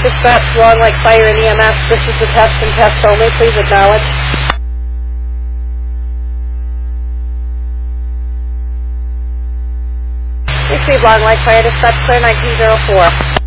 Dispatch, Long Lake Fire and EMS. This is the test and test only. Please acknowledge. Receive Long Lake Fire Dispatch, clear 1904.